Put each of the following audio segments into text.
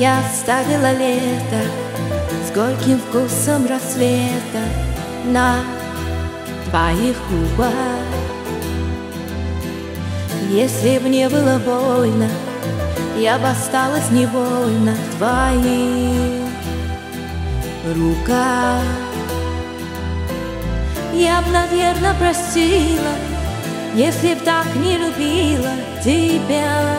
Я оставила лето с горьким вкусом рассвета на твоих губах. Если б не было больно, я бы осталась невольно в твоих руках. Я б, наверное, простила, если б так не любила тебя.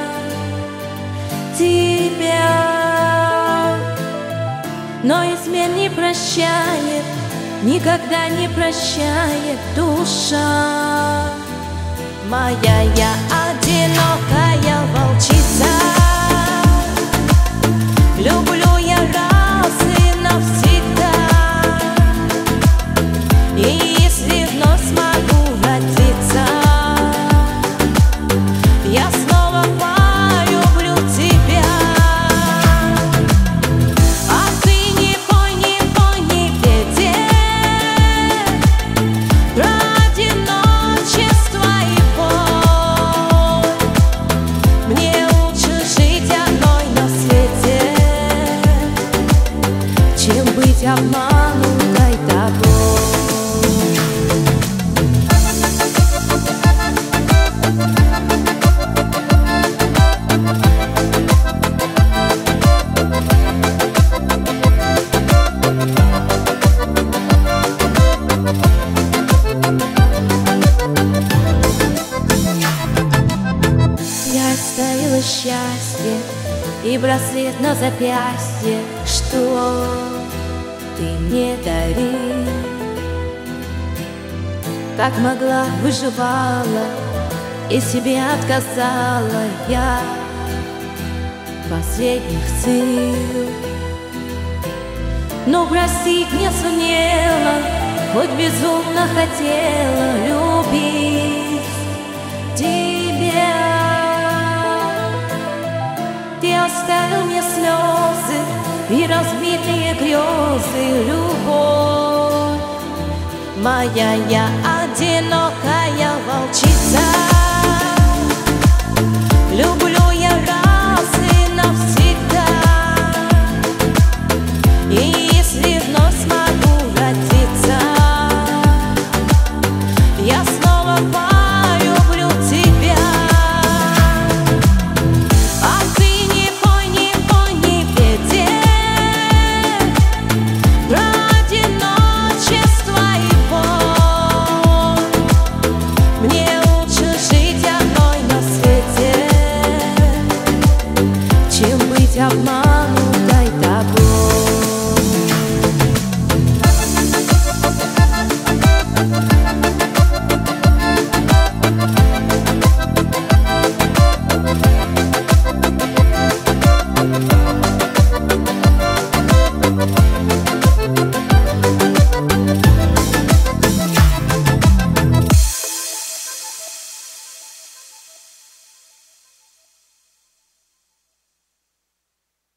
Но измен не прощает, никогда не прощает душа моя. Я одинокая волчица, люблю я раз и навсегда. И если вновь смогу вратиться, я снова полюблю тебя. А ты не пой, не пейте про одиночество и боль. Мне лучше жить одной на свете, чем быть обманутой тобой. Я оставила счастье и браслет на запястье, что ты мне дарил. Как могла, выживала и себе отказала я последних сил. Но простить не сумела, хоть безумно хотела любить тебя. Ты оставил мне слезы и разбитые грезы, любовь моя. Я одинока